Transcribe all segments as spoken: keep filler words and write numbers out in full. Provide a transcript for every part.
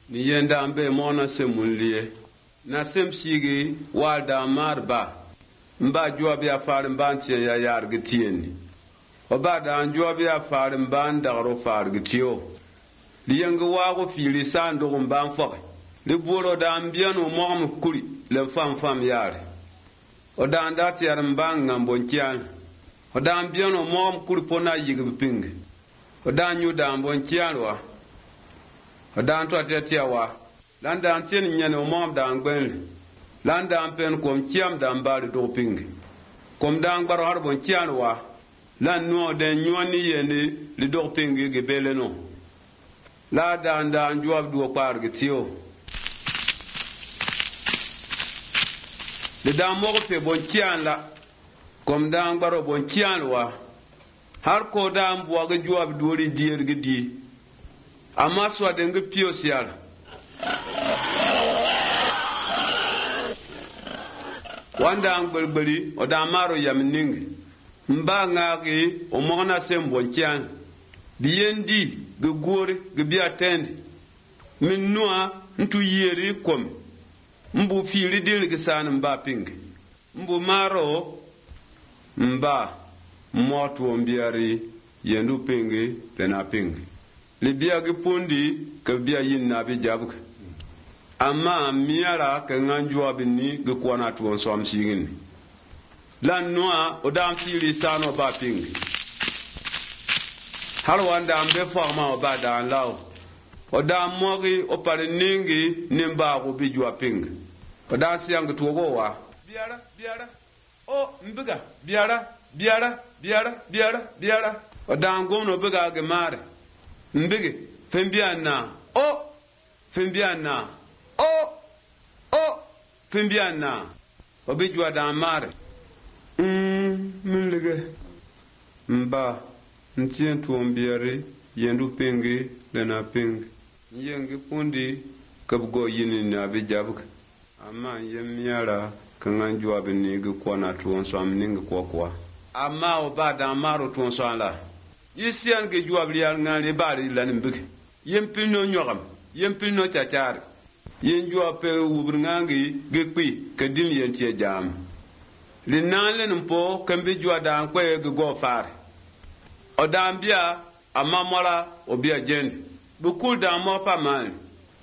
ni yenda ambe mona semunlie na semsigi walda marba mba juabi afar mbantie ya yargitieni obada anjuabi afar mbandaro fargitio liyengo wago fili sando mban fo le boro da ambiano mom kuri le fam fam yare oda ndati yar mbanga mbonkian oda ambiano mom kuri pona yigbe pinge oda nyu da mbonkian wa oda anto atetia wa landa antien nyane mom da ngben landa ampen kom chiam da mbali do pinge kom da ngbaro har bonkian wa lan no de nyoni yeni li do pinge ge beleno la da nda njuab do par gitio le da mo fe bonkian la kom da ngbaro bonkian wa har ko da mbo ga juab do ri dier gidi amma so de ngi pio sial wanda ang belbeli o da maro yamningi mba ngaki o mona sembonchian biendi ge gori ge biatendi min noa ntu yeri kom mbu fili dil ge san mba pingi mbu maro mba moto mbiari yendu pingi tena pingi libia ge pondi ke bia yin na bi jabka amma miara ke nganjua binni ge kwana tuon som singin lan noa odam fili sano ba ping har wanda ambe forma o ba dan law odam mogi o pare ningi nimba ko bi jua ping odam siang to go wa biara biara o mbiga biara biara biara biara biara odam gomno biga ge mare mbige fembiana o fembiana o o fembiana obi jua dan mare mm minlige mba ntien tuombiari yendu pingi lena ping yengi pundi kabgo yini na bi jabka amma yemiara kan jua bini gi kona tuon so amningi kwa kwa amma obada maro tuon so la yisian ge jua bliar ngani bari lanin bige yempino nyogam yempino chachar yen jua pe wubngangi ge kpi kadin yentie jam linalen po kambi jua dan kwe ge go far odambia amamora obia jen bukul da mo pa man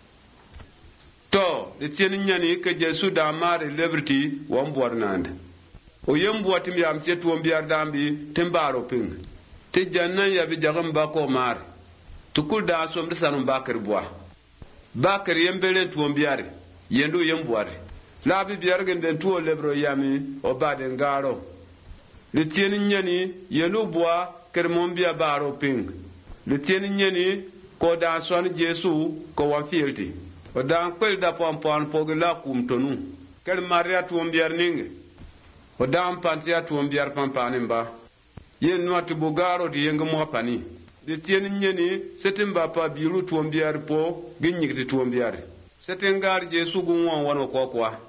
to de tien nyani ke jesu da mare liberty won bornande o yembu watim yam cetu mbiar dambi tembaro ping te jannan ya bi jagam ba ko mar tukul da som de sanum bakar bois bakar yembele tu mbiar yendu yembuare labi biar gende tu lebro yami o bade ngaro le tien nyani yelu bois kermon bia baro ping le tien nyani ko da son jesu ko wa fielti o da kwel da pon pon pogla kum tonu kel maria tu mbiar ninge o da pantia tu mbiar pampanin ba yen noati bugaro di yenga mo pani de tien nyeni setimba pa biru tu mbiar po ginyigti tu mbiar setengar jesu gun won wono ko kwa